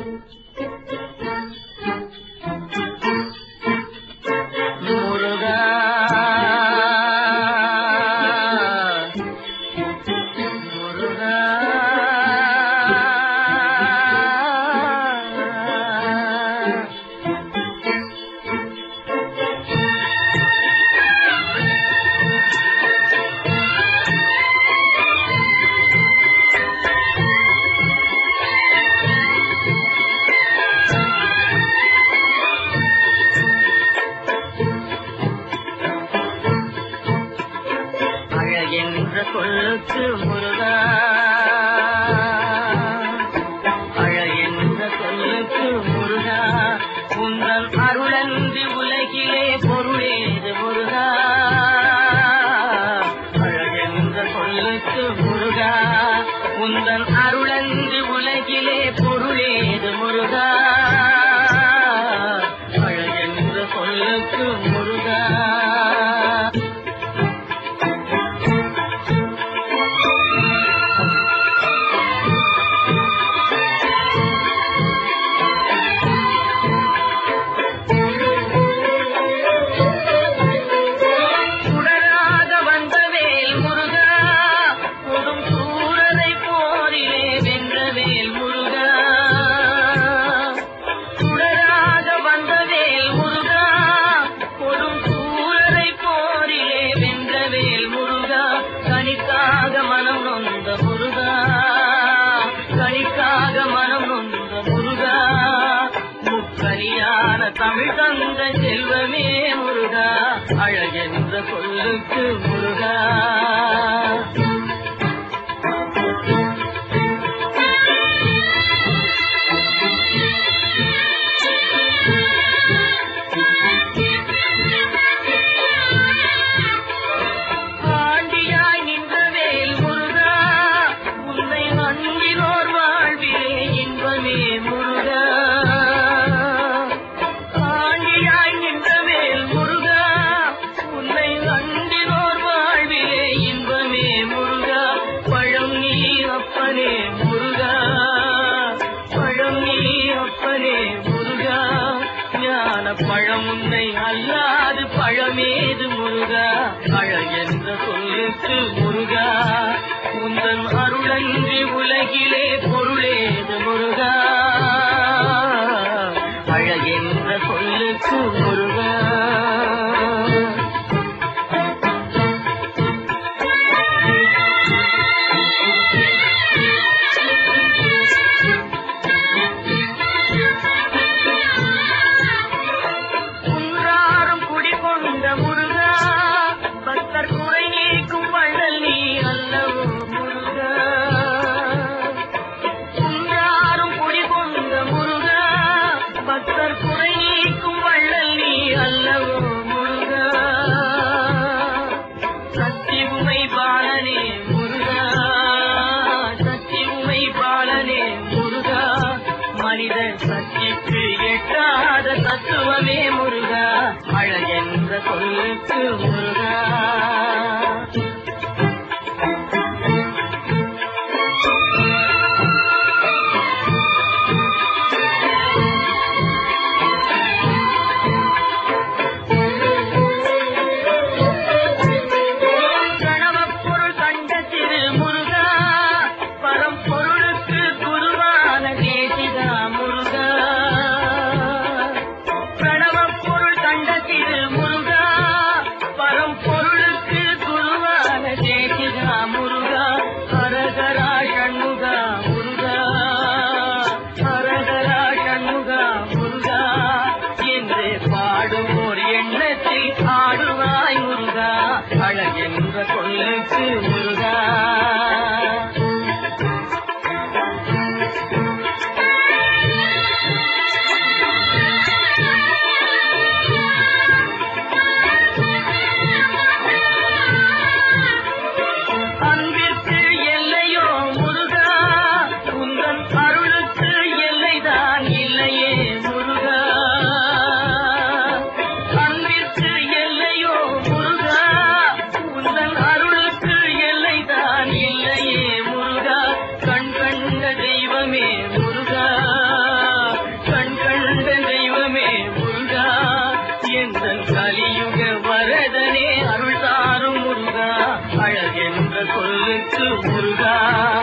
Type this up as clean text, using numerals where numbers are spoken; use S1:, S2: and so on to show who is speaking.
S1: என்ற சொல்லுக்கு முருகா, அழ என்ற சொல்லுக்கு முருகா, உந்தன் அருளன்றி உலகிலே பொருளேது முருகா. அழ என்ற சொல்லுக்கு முருகா, உந்தன் அருளன்றி உலகிலே பொருளேது முருகா. அழ என்ற சொல்லுக்கு முருகா. கணிக்காக மனம் நொந்த முருகா, கணிக்காக மனம் நொந்த முருகா, முக்கனியான தமிழ் தந்த செல்வமே முருகா, அழகென்ற சொல்லுக்கு முருகா. பழம் உன்னை அல்லாது பழமேது முருகா, அழகென்ற சொல்லுக்கு முருகா, உந்தன் அருளன்றி உலகிலே பொருளேது முருகா. அழகென்ற சொல்லுக்கு முருகா. சக்திக்கு எட்டாத தத்துவமே முருகா, அழகென்ற சொல்லுக்கு முருகா. கணவப்பொருள் கண்ட திரு முருகா, பரம்பொருளுக்கு குருவான தேசிகா முருகா. பிரணவப்பொருள் கண்ட திரு முருகா, பரம் சொல்லுக்கு முருகா.